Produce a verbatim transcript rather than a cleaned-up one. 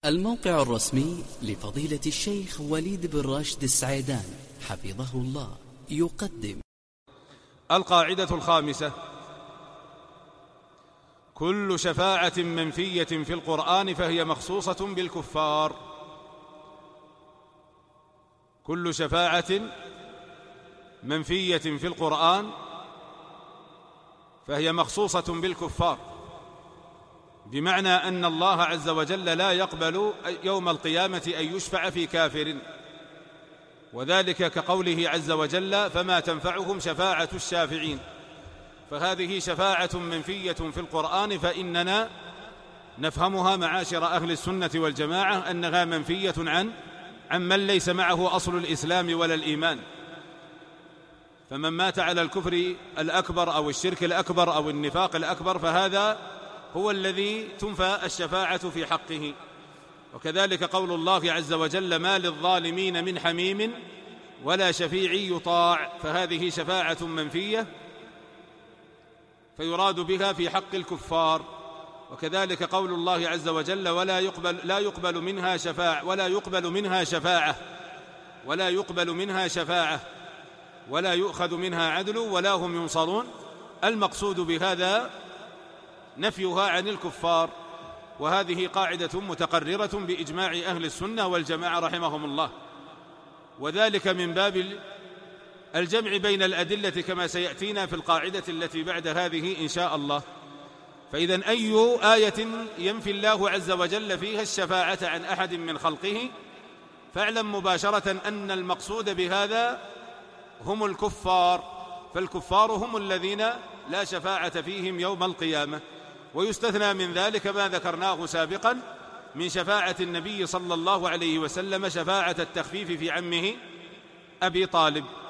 الموقع الرسمي لفضيلة الشيخ وليد بن راشد السعيدان حفظه الله يقدم القاعدة الخامسة: كل شفاعة منفية في القرآن فهي مخصوصة بالكفار. كل شفاعة منفية في القرآن فهي مخصوصة بالكفار، بمعنى أن الله عز وجل لا يقبل يوم القيامة أن يشفع في كافر، وذلك كقوله عز وجل: فما تنفعهم شفاعة الشافعين. فهذه شفاعة منفية في القرآن، فإننا نفهمها معاشر أهل السنة والجماعة أنها منفية عن عن من ليس معه أصل الإسلام ولا الإيمان. فمن مات على الكفر الأكبر أو الشرك الأكبر أو النفاق الأكبر فهذا هو الذي تنفى الشفاعة في حقه. وكذلك قول الله عز وجل: ما للظالمين من حميم ولا شفيع يطاع. فهذه شفاعة منفية فيراد بها في حق الكفار. وكذلك قول الله عز وجل: ولا يقبل لا يقبل منها شفاعة ولا يقبل منها شفاعة ولا يقبل منها شفاعة ولا يؤخذ منها عدل ولا هم ينصرون. المقصود بهذا نفيها عن الكفار، وهذه قاعدة متقررة بإجماع أهل السنة والجماعة رحمهم الله، وذلك من باب الجمع بين الأدلة كما سيأتينا في القاعدة التي بعد هذه إن شاء الله. فإذن أي آية ينفي الله عز وجل فيها الشفاعة عن أحد من خلقه فاعلم مباشرة أن المقصود بهذا هم الكفار، فالكفار هم الذين لا شفاعة فيهم يوم القيامة. ويستثنى من ذلك ما ذكرناه سابقا من شفاعة النبي صلى الله عليه وسلم، شفاعة التخفيف في عمه أبي طالب.